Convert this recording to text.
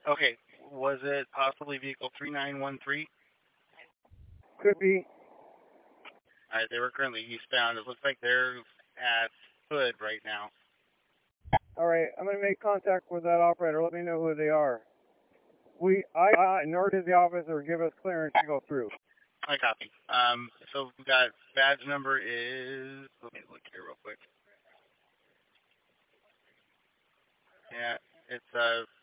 Okay, was it possibly vehicle 3913? Could be. Alright, they were currently eastbound. It looks like they're at Hood right now. All right, I'm going to make contact with that operator. Let me know who they are. In order to the office or give us clearance to go through. I copy. So we got badge number is, let me look here real quick. Yeah, it's